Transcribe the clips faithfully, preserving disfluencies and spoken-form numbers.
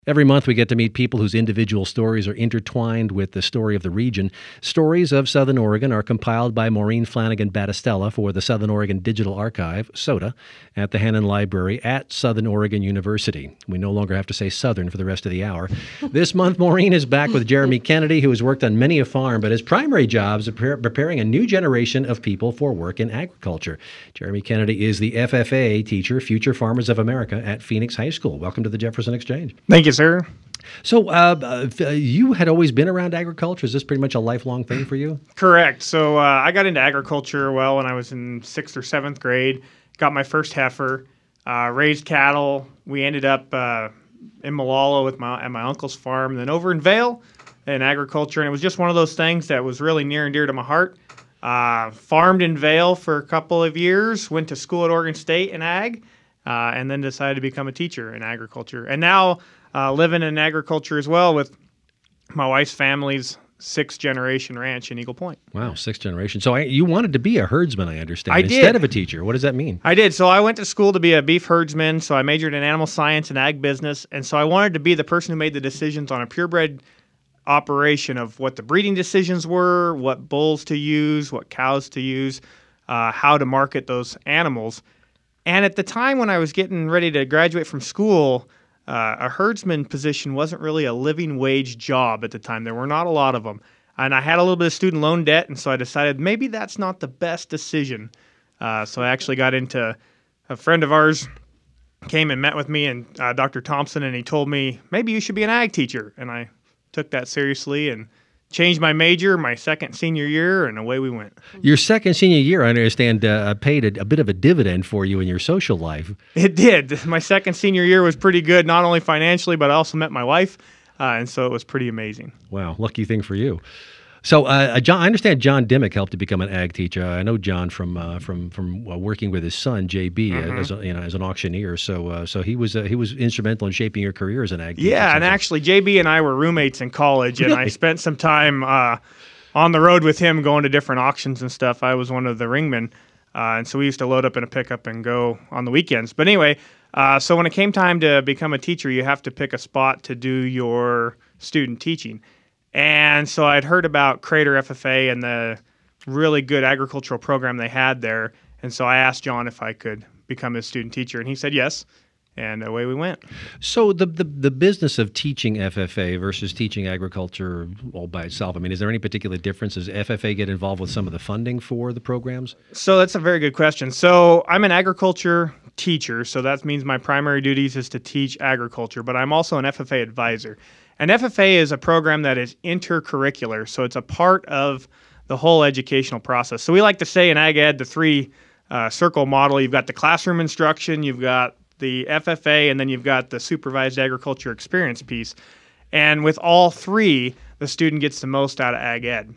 Every month, we get to meet people whose individual stories are intertwined with the story of the region. Stories of Southern Oregon are compiled by Maureen Flanagan Battistella for the Southern Oregon Digital Archive, SODA, at the Hannon Library at Southern Oregon University. We no longer have to say Southern for the rest of the hour. This month, Maureen is back with Jeremy Kennedy, who has worked on many a farm, but his primary job is preparing a new generation of people for work in agriculture. Jeremy Kennedy is the F F A teacher, Future Farmers of America at Phoenix High School. Welcome to the Jefferson Exchange. Thank you, sir. So uh, uh, you had always been around agriculture. Is this pretty much a lifelong thing for you? Correct. So uh, I got into agriculture, well, when I was in sixth or seventh grade. Got my first heifer, uh, raised cattle. We ended up uh, in Molalla with my, at my uncle's farm, then over in Vail in agriculture. And it was just one of those things that was really near and dear to my heart. Uh, farmed in Vail for a couple of years, went to school at Oregon State in ag, uh, and then decided to become a teacher in agriculture. And now Uh, living in agriculture as well with my wife's family's sixth generation ranch in Eagle Point. Wow, sixth generation. So I, you wanted to be a herdsman, I understand, I instead did. of a teacher. What does that mean? I did. So I went to school to be a beef herdsman. So I majored in animal science and ag business. And so I wanted to be the person who made the decisions on a purebred operation of what the breeding decisions were, what bulls to use, what cows to use, uh, how to market those animals. And at the time when I was getting ready to graduate from school, Uh, a herdsman position wasn't really a living wage job at the time. There were not a lot of them. And I had a little bit of student loan debt, and so I decided maybe that's not the best decision. Uh, so I actually got into a friend of ours came and met with me, and uh, Doctor Thompson, and he told me, maybe you should be an ag teacher. And I took that seriously and changed my major my second senior year, and away we went. Your second senior year, I understand, uh, paid a, a bit of a dividend for you in your social life. It did. My second senior year was pretty good, not only financially, but I also met my wife, uh, and so it was pretty amazing. Wow, lucky thing for you. So, uh, John, I understand John Dimmick helped to become an ag teacher. I know John from uh, from from uh, working with his son J B Mm-hmm. as a, you know as an auctioneer. So, uh, so he was uh, he was instrumental in shaping your career as an ag teacher. Yeah, and actually, J B and I were roommates in college, and Really? I spent some time uh, on the road with him, going to different auctions and stuff. I was one of the ringmen, uh, and so we used to load up in a pickup and go on the weekends. But anyway, uh, so when it came time to become a teacher, you have to pick a spot to do your student teaching. And so I'd heard about Crater F F A and the really good agricultural program they had there. And so I asked John if I could become his student teacher, and he said yes. And away we went. So the, the the business of teaching F F A versus teaching agriculture all by itself, I mean, is there any particular difference? Does F F A get involved with some of the funding for the programs? So that's a very good question. So I'm an agriculture teacher, so that means my primary duties is to teach agriculture, but I'm also an F F A advisor. And F F A is a program that is intercurricular, so it's a part of the whole educational process. So we like to say in Ag Ed, the three uh, circle model, you've got the classroom instruction, you've got the F F A, and then you've got the supervised agriculture experience piece. And with all three, the student gets the most out of Ag Ed.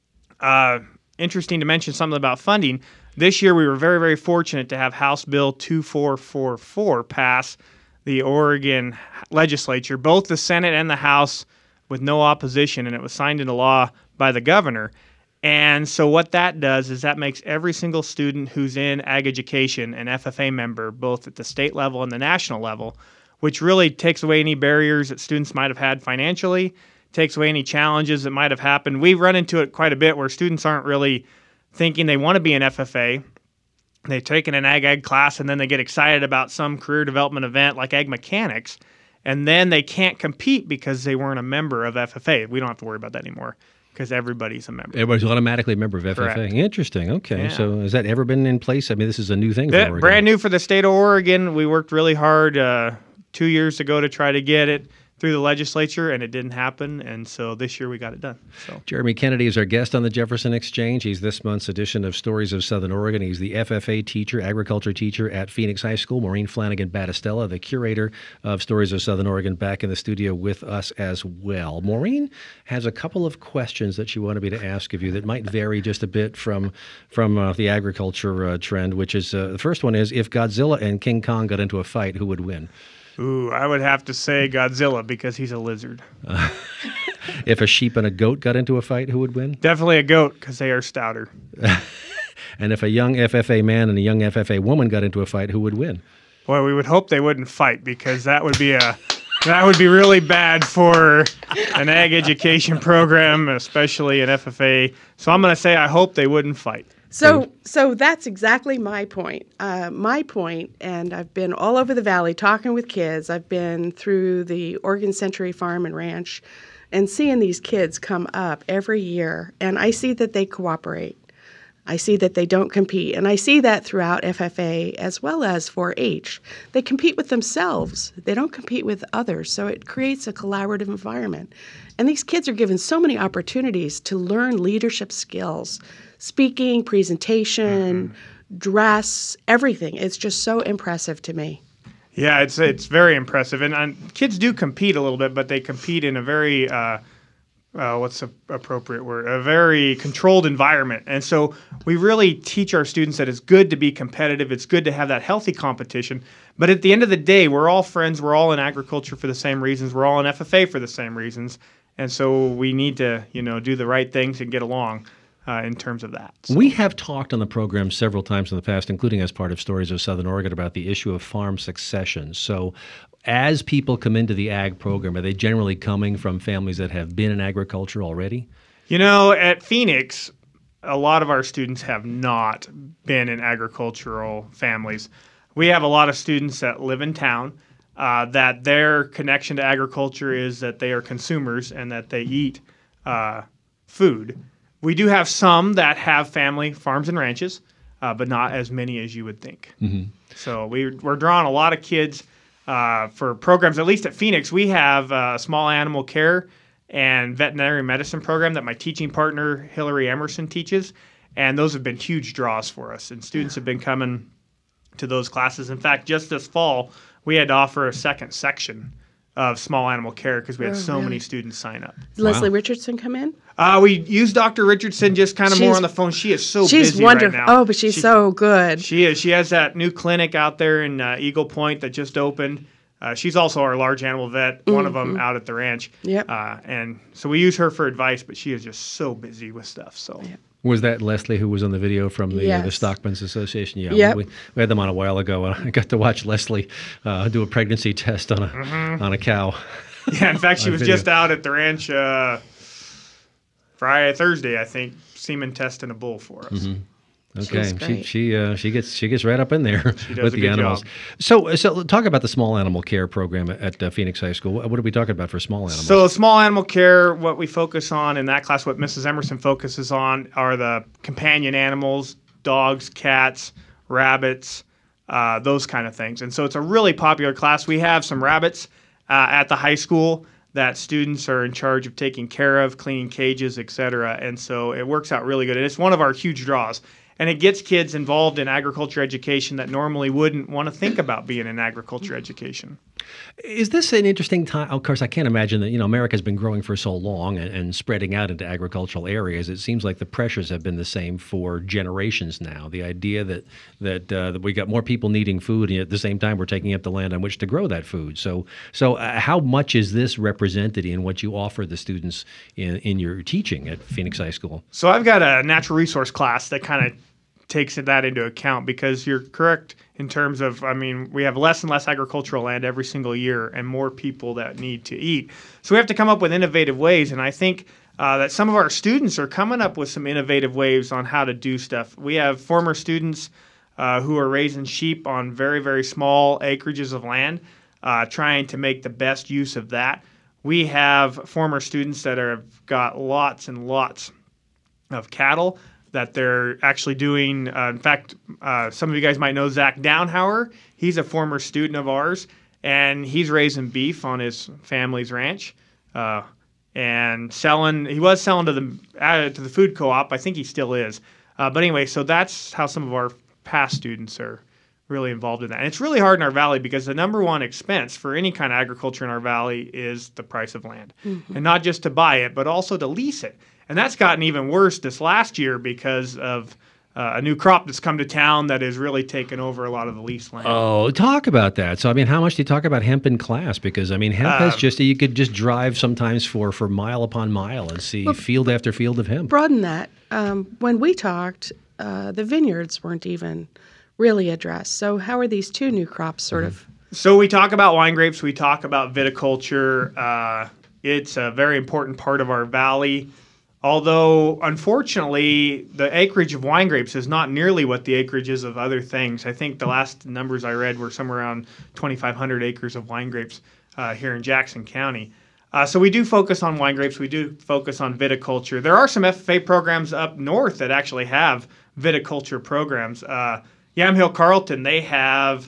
Uh, interesting to mention something about funding. This year, we were very, very fortunate to have House Bill two four four four pass the Oregon legislature, both the Senate and the House, with no opposition, and it was signed into law by the governor. And so what that does is that makes every single student who's in ag education an F F A member, both at the state level and the national level, which really takes away any barriers that students might have had financially, takes away any challenges that might have happened. We've run into it quite a bit where students aren't really thinking they want to be an F F A. They've taken an ag ag class, and then they get excited about some career development event like ag mechanics, and then they can't compete because they weren't a member of F F A. We don't have to worry about that anymore, because everybody's a member. Everybody's automatically a member of F F A. Correct. Interesting. Okay. Yeah. So has that ever been in place? I mean, this is a new thing for That- Oregon. brand new for the state of Oregon. We worked really hard uh, two years ago to try to get it through the legislature, and it didn't happen. And so this year we got it done. So Jeremy Kennedy is our guest on the Jefferson Exchange. He's this month's edition of Stories of Southern Oregon. He's the F F A teacher, agriculture teacher at Phoenix High School. Maureen Flanagan Battistella, the curator of Stories of Southern Oregon, back in the studio with us as well. Maureen has a couple of questions that she wanted me to ask of you that might vary just a bit from from uh, the agriculture uh, trend, which is uh, the first one is, if Godzilla and King Kong got into a fight, who would win? Ooh, I would have to say Godzilla, because he's a lizard. Uh, if a sheep and a goat got into a fight, who would win? Definitely a goat, because they are stouter. And if a young F F A man and a young F F A woman got into a fight, who would win? Boy, we would hope they wouldn't fight, because that would be a That would be really bad for an ag education program, especially an F F A. So I'm going to say I hope they wouldn't fight. So, so that's exactly my point. Uh, my point, and I've been all over the valley talking with kids. I've been through the Oregon Century Farm and Ranch, and seeing these kids come up every year, and I see that they cooperate. I see that they don't compete, and I see that throughout F F A as well as four H. They compete with themselves. They don't compete with others, so it creates a collaborative environment. And these kids are given so many opportunities to learn leadership skills, speaking, presentation, mm-hmm. dress, everything. It's just so impressive to me. Yeah, it's it's very impressive, and, and kids do compete a little bit, but they compete in a very uh, Uh, what's the appropriate word? A very controlled environment. And so we really teach our students that it's good to be competitive. It's good to have that healthy competition. But at the end of the day, we're all friends. We're all in agriculture for the same reasons. We're all in F F A for the same reasons. And so we need to, you know, do the right things and get along uh, in terms of that. So. We have talked on the program several times in the past, including as part of Stories of Southern Oregon, about the issue of farm succession. So as people come into the ag program, are they generally coming from families that have been in agriculture already? You know, at Phoenix, a lot of our students have not been in agricultural families. We have a lot of students that live in town, uh, that their connection to agriculture is that they are consumers and that they eat uh, food. We do have some that have family farms and ranches, uh, but not as many as you would think. Mm-hmm. So we, we're drawing a lot of kids Uh, for programs, at least at Phoenix. We have a small animal care and veterinary medicine program that my teaching partner, Hillary Emerson, teaches. And those have been huge draws for us. And students have been coming to those classes. In fact, just this fall, we had to offer a second section of small animal care because we had oh, so really? many students sign up. Did Leslie Wow. Richardson come in? Uh, we use Doctor Richardson just kind of more She's- on the phone. She is so She's busy wonderful. right now. Oh, but she's She- so good. She is. She has that new clinic out there in uh, Eagle Point that just opened. Uh, she's also our large animal vet, one Mm-hmm. of them out at the ranch. Yep. Uh, and so we use her for advice, but she is just so busy with stuff. So. Yep. Was that Leslie who was on the video from the, uh, the Yes. Stockman's Association? Yeah, Yep. we, we had them on a while ago, and I got to watch Leslie uh, do a pregnancy test on a Mm-hmm. on a cow. Yeah, in fact, she On was video. just out at the ranch uh, Friday, Thursday, I think, semen testing a bull for us. Mm-hmm. Okay, She's she great. she uh, she gets she gets right up in there She does with a the good animals. job. So so talk about the small animal care program at uh, Phoenix High School. What, what are we talking about for small animals? So small animal care, what we focus on in that class, what Missus Emerson focuses on are the companion animals, dogs, cats, rabbits, uh, those kind of things. And so it's a really popular class. We have some rabbits uh, at the high school that students are in charge of taking care of, cleaning cages, et cetera. And so it works out really good. And it's one of our huge draws. And it gets kids involved in agriculture education that normally wouldn't want to think about being in agriculture education. Is this an interesting time? Of course, I can't imagine that, you know, America's been growing for so long and, and spreading out into agricultural areas. It seems like the pressures have been the same for generations now. The idea that that, uh, that we got more people needing food, and at the same time we're taking up the land on which to grow that food. So, so uh, how much is this represented in what you offer the students in, in your teaching at Phoenix High School? So I've got a natural resource class that kind of takes that into account, because you're correct in terms of, I mean, we have less and less agricultural land every single year and more people that need to eat. So we have to come up with innovative ways. And I think uh, that some of our students are coming up with some innovative ways on how to do stuff. We have former students uh, who are raising sheep on very, very small acreages of land, uh, trying to make the best use of that. We have former students that are, have got lots and lots of cattle that they're actually doing. Uh, in fact, uh, some of you guys might know Zach Downhauer. He's a former student of ours, and he's raising beef on his family's ranch uh, and selling. He was selling to the uh, to the food co-op. I think he still is. Uh, but anyway, so that's how some of our past students are really involved in that. And it's really hard in our valley because the number one expense for any kind of agriculture in our valley is the price of land. Mm-hmm. And not just to buy it, but also to lease it. And that's gotten even worse this last year because of uh, a new crop that's come to town that has really taken over a lot of the lease land. Oh, talk about that. So, I mean, how much do you talk about hemp in class? Because, I mean, hemp has Um, just, you could just drive sometimes for, for mile upon mile and see Well, field after field of hemp. Broaden that. Um, when we talked, uh, the vineyards weren't even really addressed. So how are these two new crops sort Mm-hmm. of So we talk about wine grapes. We talk about viticulture. Uh, it's a very important part of our valley. Although, unfortunately, the acreage of wine grapes is not nearly what the acreage is of other things. I think the last numbers I read were somewhere around twenty-five hundred acres of wine grapes uh, here in Jackson County. Uh, so we do focus on wine grapes. We do focus on viticulture. There are some F F A programs up north that actually have viticulture programs. Uh, Yamhill Carlton, they have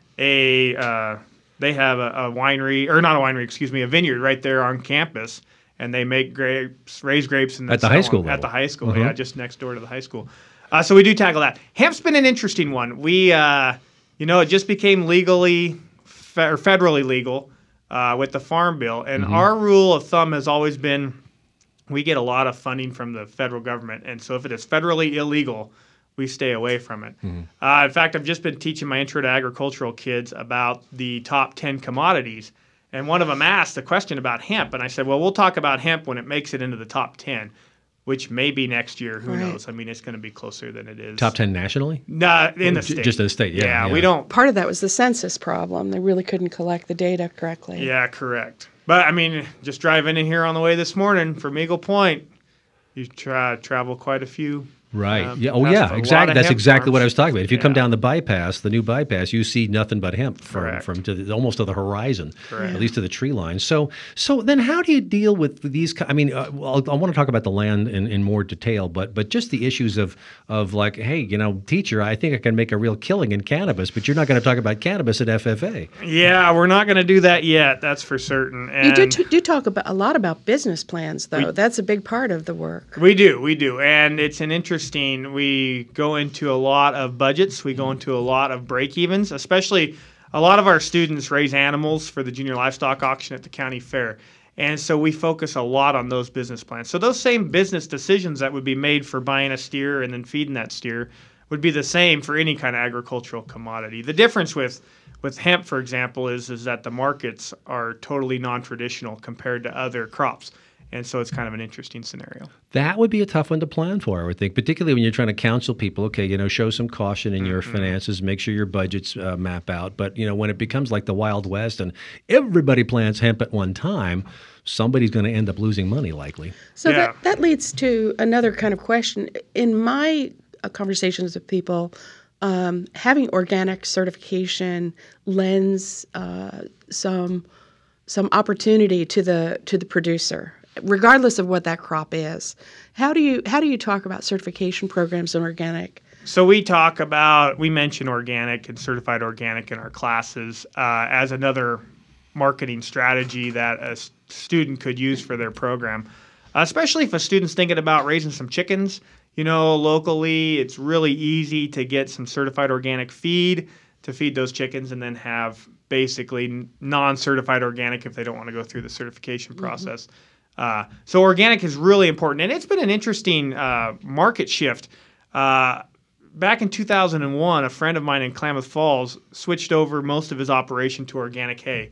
a uh, they have a, a winery, or not a winery, excuse me, a vineyard right there on campus. And they make grapes, raise grapes, and at the high school level. At the high school, uh-huh. yeah, just next door to the high school. Uh, so we do tackle that. Hemp's been an interesting one. We, uh, you know, it just became legally fe- or federally legal uh, with the Farm Bill, and mm-hmm. our rule of thumb has always been we get a lot of funding from the federal government, and so if it is federally illegal, we stay away from it. Mm-hmm. Uh, in fact, I've just been teaching my Intro to Agricultural kids about the top ten commodities. And one of them asked a question about hemp, and I said, well, we'll talk about hemp when it makes it into the top ten, which may be next year. Who right. knows? I mean, it's going to be closer than it is. Top ten nationally? No, in the J- state. Just in the state, yeah, yeah. Yeah, we don't. Part of that was the census problem. They really couldn't collect the data correctly. Yeah, correct. But, I mean, just driving in here on the way this morning from Eagle Point, you tra- travel quite a few. Right. Um, yeah. Oh, yeah. Exactly. That's exactly farms. what I was talking about. If you yeah. come down the bypass, the new bypass, you see nothing but hemp from, Correct. from to the, almost to the horizon, Correct. at least to the tree line. So, so then how do you deal with these? I mean, uh, well, I want to talk about the land in, in more detail, but but just the issues of of like, hey, you know, teacher, I think I can make a real killing in cannabis, but you're not going to talk about cannabis at F F A. Yeah, we're not going to do that yet. That's for certain. And you do, t- do talk about a lot about business plans, though. We, That's a big part of the work. We do, we do, and it's an interesting. We go into a lot of budgets. We go into a lot of break-evens, especially a lot of our students raise animals for the junior livestock auction at the county fair. And so we focus a lot on those business plans. So those same business decisions that would be made for buying a steer and then feeding that steer would be the same for any kind of agricultural commodity. The difference with with hemp, for example, is, is that the markets are totally non-traditional compared to other crops. And so it's kind of an interesting scenario. That would be a tough one to plan for, I would think, particularly when you're trying to counsel people, okay, you know, show some caution in your mm-hmm. finances, make sure your budgets uh, map out. But, you know, when it becomes like the Wild West and everybody plants hemp at one time, somebody's going to end up losing money likely. So yeah. that, that leads to another kind of question. In my uh, conversations with people, um, having organic certification lends uh, some some opportunity to the to the producer, regardless of what that crop is. How do you how do you talk about certification programs in organic? So we talk about, we mention organic and certified organic in our classes uh, as another marketing strategy that a student could use for their program, uh, especially if a student's thinking about raising some chickens. You know, locally, it's really easy to get some certified organic feed to feed those chickens and then have basically non-certified organic if they don't want to go through the certification process. Mm-hmm. Uh, so organic is really important. And it's been an interesting uh, market shift. Uh, back in two thousand one, a friend of mine in Klamath Falls switched over most of his operation to organic hay.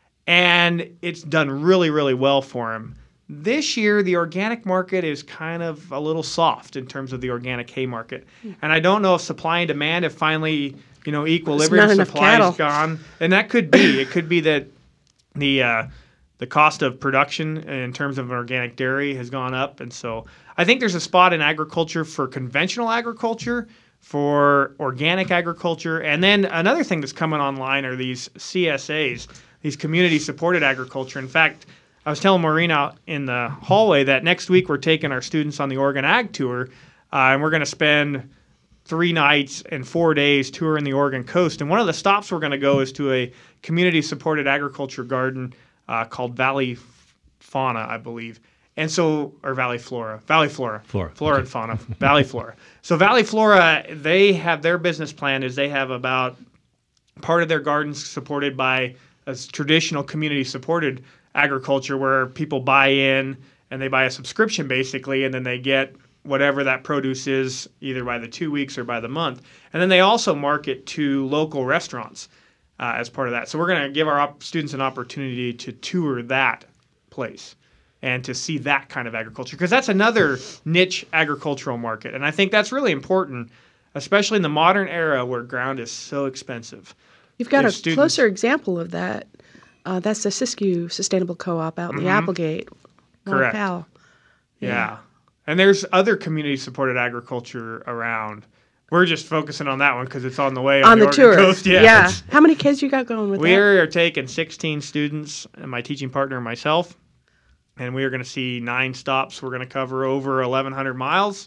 And it's done really, really well for him. This year, the organic market is kind of a little soft in terms of the organic hay market. And I don't know if supply and demand have finally, you know, equilibrium, supply is gone. And that could be. It could be that the uh, the cost of production in terms of organic dairy has gone up. And so I think there's a spot in agriculture for conventional agriculture, for organic agriculture. And then another thing that's coming online are these C S As, these community-supported agriculture. In fact, I was telling Maureen out in the hallway that next week we're taking our students on the Oregon Ag Tour, uh, and we're going to spend three nights and four days touring the Oregon coast. And one of the stops we're going to go is to a community-supported agriculture garden uh, called Valley Fauna, I believe. And so, or Valley Flora, Valley Flora, Flora, Flora okay. and Fauna, Valley Flora. So Valley Flora, they have their business plan is they have about part of their gardens supported by a traditional community-supported agriculture where people buy in and they buy a subscription basically, and then they get whatever that produce is either by the two weeks or by the month. And then they also market to local restaurants uh, as part of that. So we're going to give our op- students an opportunity to tour that place and to see that kind of agriculture, because that's another niche agricultural market. And I think that's really important, especially in the modern era where ground is so expensive. You've got if a students, closer example of that. Uh, that's the Siskiyou Sustainable Co-op out in mm-hmm. the Applegate. Correct. Powell. Yeah. yeah. And there's other community-supported agriculture around. We're just focusing on that one because it's on the way on, on the, the Oregon tour. coast. Yeah. yeah. How many kids you got going with we that? We are taking sixteen students, and my teaching partner and myself, and we are going to see nine stops. We're going to cover over eleven hundred miles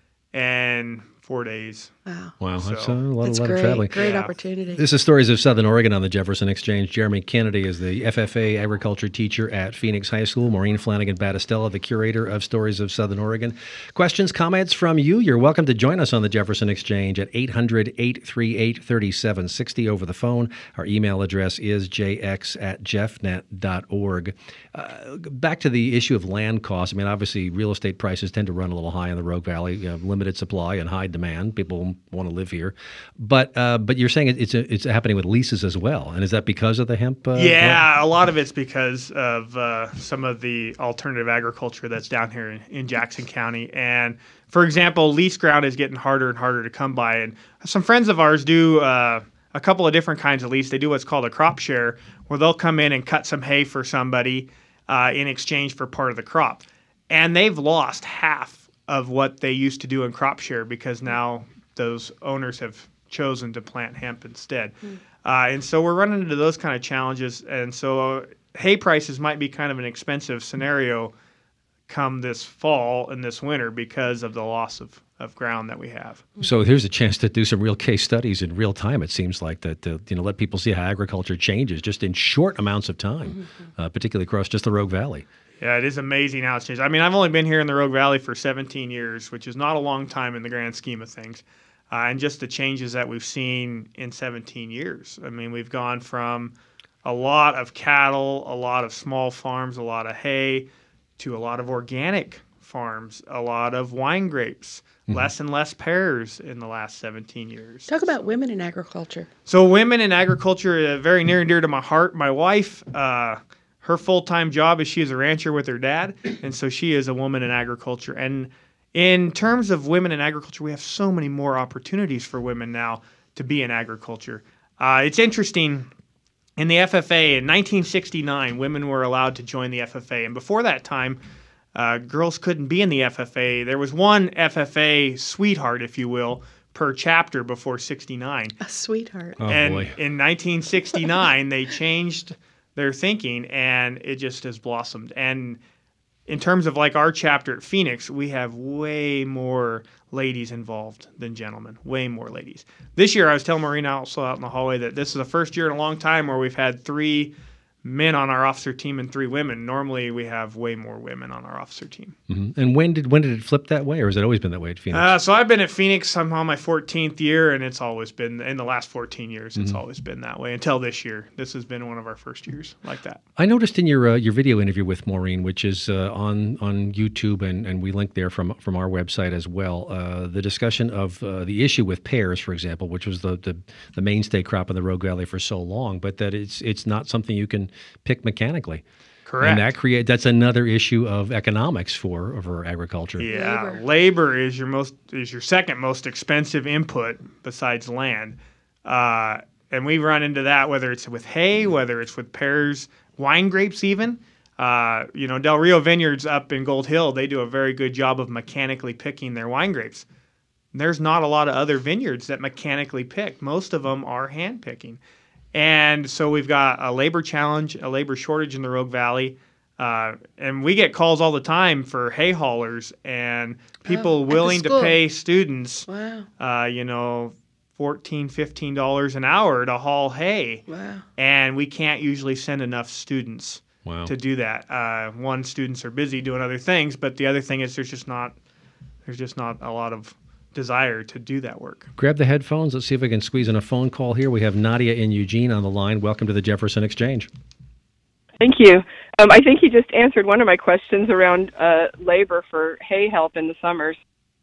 and four days. Wow. Wow, So, that's a lot, that's a lot great. of traveling. Great Yeah. opportunity. This is Stories of Southern Oregon on the Jefferson Exchange. Jeremy Kennedy is the F F A agriculture teacher at Phoenix High School. Maureen Flanagan Battistella, the curator of Stories of Southern Oregon. Questions, comments from you? You're welcome to join us on the Jefferson Exchange at eight hundred, eight three eight, three seven six zero over the phone. Our email address is j x at jeffnet dot org. Uh, back to the issue of land costs. I mean, obviously, real estate prices tend to run a little high in the Rogue Valley. You have limited supply and high demand. People want to live here. But uh, but you're saying it's a, it's happening with leases as well, and is that because of the hemp? Uh, yeah, growth? a lot of it's because of uh, some of the alternative agriculture that's down here in, in Jackson County. And for example, lease ground is getting harder and harder to come by. And some friends of ours do uh, a couple of different kinds of lease. They do what's called a crop share, where they'll come in and cut some hay for somebody uh, in exchange for part of the crop. And they've lost half of what they used to do in crop share because now those owners have chosen to plant hemp instead. Mm. Uh, and so we're running into those kind of challenges. And so uh, hay prices might be kind of an expensive scenario come this fall and this winter because of the loss of, of ground that we have. So here's a chance to do some real case studies in real time, it seems like, that to, you know, let people see how agriculture changes just in short amounts of time, mm-hmm. uh, particularly across just the Rogue Valley. Yeah, it is amazing how it's changed. I mean, I've only been here in the Rogue Valley for seventeen years, which is not a long time in the grand scheme of things. Uh, and just the changes that we've seen in seventeen years. I mean, we've gone from a lot of cattle, a lot of small farms, a lot of hay, to a lot of organic farms, a lot of wine grapes, mm-hmm. less and less pears in the last seventeen years. Talk about so, women in agriculture. So women in agriculture are very near and dear to my heart. My wife, uh, her full-time job is she is a rancher with her dad, and so she is a woman in agriculture. And in terms of women in agriculture, we have so many more opportunities for women now to be in agriculture. Uh, it's interesting. In the F F A, in nineteen sixty-nine, women were allowed to join the F F A. And before that time, uh, girls couldn't be in the F F A. There was one F F A sweetheart, if you will, per chapter before sixty-nine. A sweetheart. Oh, and boy. in nineteen sixty-nine, they changed their thinking, and it just has blossomed. And in terms of like our chapter at Phoenix, we have way more ladies involved than gentlemen, way more ladies. This year, I was telling Maureen also out in the hallway that this is the first year in a long time where we've had three men on our officer team and three women. Normally, we have way more women on our officer team. Mm-hmm. And when did when did it flip that way, or has it always been that way at Phoenix? Uh, so I've been at Phoenix. I'm on my fourteenth year, and it's always been, in the last fourteen years, it's mm-hmm. always been that way until this year. This has been one of our first years like that. I noticed in your uh, your video interview with Maureen, which is uh, on on YouTube, and, and we link there from from our website as well, uh, the discussion of uh, the issue with pears, for example, which was the, the the mainstay crop in the Rogue Valley for so long, but that it's it's not something you can pick mechanically. Correct. And that create that's another issue of economics for for agriculture. Yeah, labor. labor is your most is your second most expensive input besides land, uh, and we run into that whether it's with hay, whether it's with pears, wine grapes, even. Uh, you know, Del Rio Vineyards up in Gold Hill, they do a very good job of mechanically picking their wine grapes. There's not a lot of other vineyards that mechanically pick. Most of them are hand picking. And so we've got a labor challenge, a labor shortage in the Rogue Valley. Uh, and we get calls all the time for hay haulers and people oh, willing to school. pay students, Wow. uh, you know, fourteen dollars, fifteen dollars an hour to haul hay. Wow. And we can't usually send enough students Wow. to do that. Uh, one, students are busy doing other things, but the other thing is there's just not there's just not a lot of desire to do that work. Grab the headphones. Let's see if we can squeeze in a phone call here. We have Nadia in Eugene on the line. Welcome to the Jefferson Exchange. Thank you. Um, I think you just answered one of my questions around uh, labor for hay help in the summers.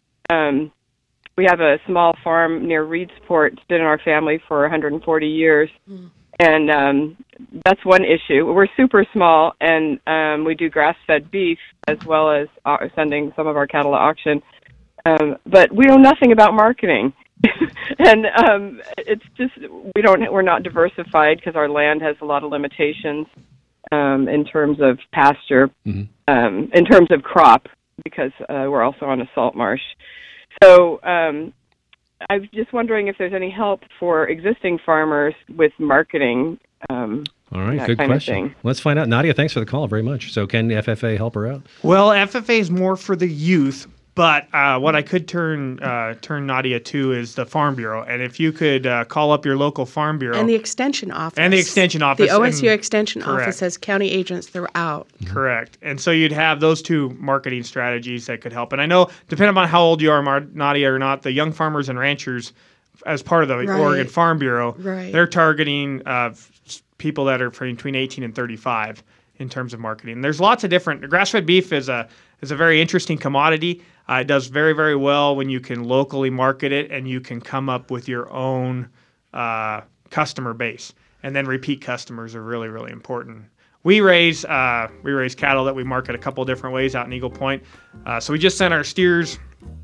Um, we have a small farm near Reedsport. It's been in our family for one hundred forty years. Mm. And um, that's one issue. We're super small, and um, we do grass-fed beef as well as uh, sending some of our cattle to auction. Um, but we know nothing about marketing. and um, it's just we don't we're not diversified because our land has a lot of limitations um, in terms of pasture, mm-hmm. um, in terms of crop, because uh, we're also on a salt marsh. So um, I was just wondering if there's any help for existing farmers with marketing. Um, All right, good question. Let's find out. Nadia, thanks for the call very much. So can F F A help her out? Well, F F A is more for the youth. But uh, what I could turn uh, turn Nadia to is the Farm Bureau. And if you could uh, call up your local Farm Bureau. And the Extension Office. And the Extension Office. The O S U and, Extension correct. Office has county agents throughout. Correct. And so you'd have those two marketing strategies that could help. And I know, depending on how old you are, Mar- Nadia, or not, the young farmers and ranchers, as part of the right. Oregon Farm Bureau, right. they're targeting uh, people that are between eighteen and thirty-five in terms of marketing. There's lots of different. Grass-fed beef is a is a very interesting commodity. Uh, it does very, very well when you can locally market it and you can come up with your own uh, customer base. And then repeat customers are really, really important. We raise uh, we raise cattle that we market a couple different ways out in Eagle Point. Uh, so we just sent our steers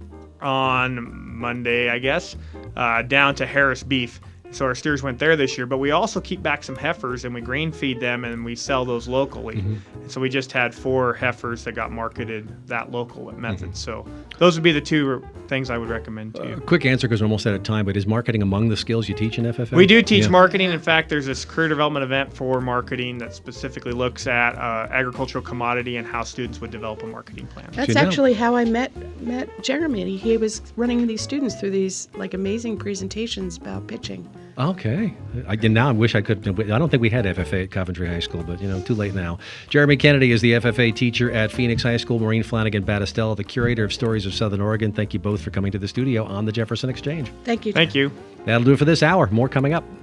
on Monday, I guess, uh, down to Harris Beef. So our steers went there this year, but we also keep back some heifers and we grain feed them and we sell those locally. Mm-hmm. So we just had four heifers that got marketed that local method. Mm-hmm. So those would be the two things I would recommend to you. Uh, quick answer because we're almost out of time, but is marketing among the skills you teach in F F A? We do teach yeah. marketing. In fact, there's this career development event for marketing that specifically looks at uh, agricultural commodity and how students would develop a marketing plan. That's actually how I met met Jeremy. He was running these students through these like amazing presentations about pitching. Okay. I, now I wish I could. I don't think we had F F A at Coventry High School, but, you know, too late now. Jeremy Kennedy is the F F A teacher at Phoenix High School. Maureen Flanagan Battistella, the curator of Stories of Southern Oregon. Thank you both for coming to the studio on the Jefferson Exchange. Thank you. Thank you. That'll do it for this hour. More coming up.